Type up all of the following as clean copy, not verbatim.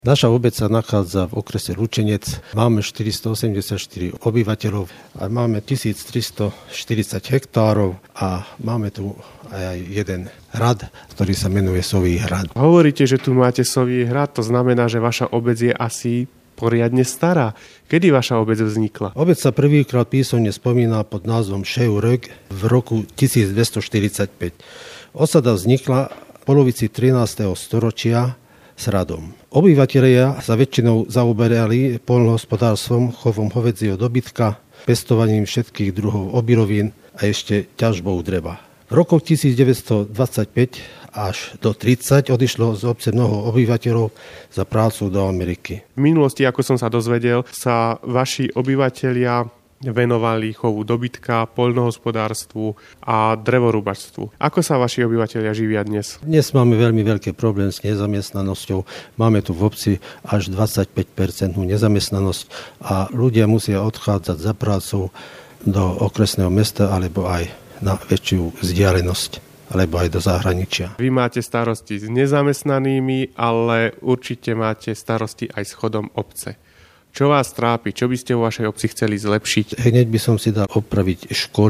Naša obec sa nachádza v okrese Lučenec. Máme 484 obyvateľov a máme 1340 hektárov a máme tu aj jeden hrad, ktorý sa menuje Soví hrad. Hovoríte, že tu máte Soví hrad, to znamená, že vaša obec je asi poriadne stará. Kedy vaša obec vznikla? Obec sa prvýkrát písomne spomína pod názvom Šeurök v roku 1245. Osada vznikla v polovici 13. storočia s hradom. Obyvatelia sa väčšinou zaoberali poľnohospodárstvom, chovom hovädzieho dobytka, pestovaním všetkých druhov obilovín a ešte ťažbou dreva. V rokoch 1925 až do 30 odišlo z obce mnoho obyvateľov za prácu do Ameriky. V minulosti, ako som sa dozvedel, sa vaši obyvatelia venovali chovu dobytka, poľnohospodárstvu a drevorúbačstvu. Ako sa vaši obyvatelia živia dnes? Dnes máme veľmi veľký problém s nezamestnanosťou. Máme tu v obci až 25% nezamestnanosť a ľudia musia odchádzať za prácou do okresného mesta alebo aj na väčšiu vzdialenosť alebo aj do zahraničia. Vy máte starosti s nezamestnanými, ale určite máte starosti aj s chodom obce. Čo vás trápi? Čo by ste vo vašej obci chceli zlepšiť? Hneď by som si dal opraviť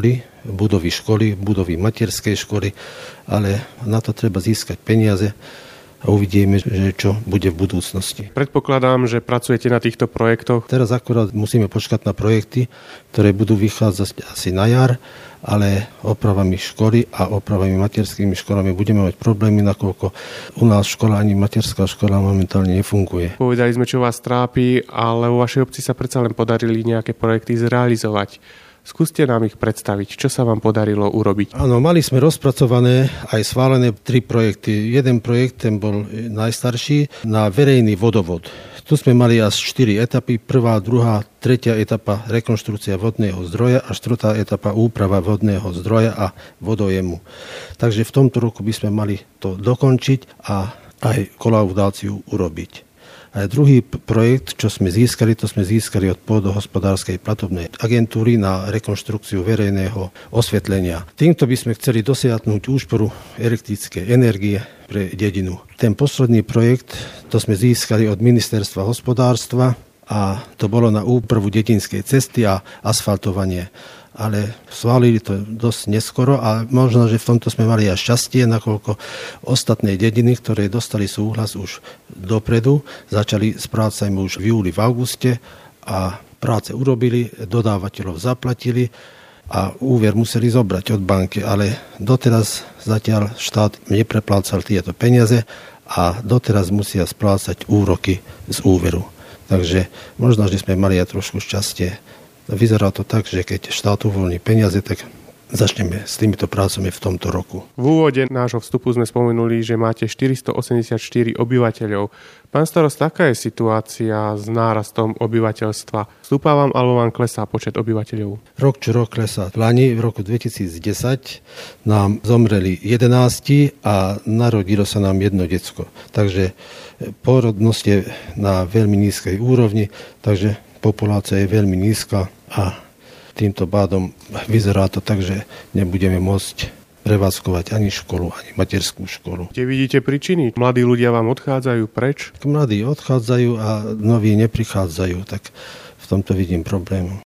budovy materskej školy, ale na to treba získať peniaze a uvidíme, že čo bude v budúcnosti. Predpokladám, že pracujete na týchto projektoch. Teraz akurát musíme počkať na projekty, ktoré budú vychádzať asi na jar, ale opravami školy a opravami materskými školami budeme mať problémy, nakoľko u nás škola ani materská škola momentálne nefunguje. Povedali sme, čo vás trápi, ale vo vašej obci sa predsa len podarili nejaké projekty zrealizovať. Skúste nám ich predstaviť. Čo sa vám podarilo urobiť? Áno, mali sme rozpracované aj schválené 3 projekty. Jeden projekt, ten bol najstarší, na verejný vodovod. Tu sme mali až 4 etapy. 1., 2., 3. etapa rekonštrukcia vodného zdroja a 4. etapa úprava vodného zdroja a vodojemu. Takže v tomto roku by sme mali to dokončiť a aj kolaudáciu urobiť. A druhý projekt, čo sme získali, to sme získali od Pôdohospodárskej platobnej agentúry na rekonštrukciu verejného osvetlenia. Týmto by sme chceli dosiahnuť úsporu elektrickej energie pre dedinu. Ten posledný projekt, to sme získali od Ministerstva hospodárstva a to bolo na úpravu dedinskej cesty a asfaltovanie. Ale schválili to dosť neskoro a možno, že v tomto sme mali aj šťastie, nakoľko ostatné dediny, ktoré dostali súhlas už dopredu, začali s prácami už v júli, v auguste a práce urobili, dodávateľov zaplatili a úver museli zobrať od banky, ale doteraz zatiaľ štát nepreplácal tieto peniaze a doteraz musia splácať úroky z úveru. Takže možno, že sme mali aj trošku šťastie. Vyzerá to tak, že keď štát uvoľní peniaze, tak začneme s týmito prácami v tomto roku. V úvode nášho vstupu sme spomenuli, že máte 484 obyvateľov. Pán starost, aká je situácia s nárastom obyvateľstva? Stúpa vám alebo vám klesá počet obyvateľov? Rok čo rok klesá. V lani, v roku 2010 nám zomreli 11 a narodilo sa nám 1 decko. Takže pôrodnosť je na veľmi nízkej úrovni, takže populácia je veľmi nízka a týmto pádom vyzerá to tak, že nebudeme môcť prevádzkovať ani školu, ani materskú školu. Kde vidíte príčiny? Mladí ľudia vám odchádzajú preč? Mladí odchádzajú a noví neprichádzajú, tak v tomto vidím problém.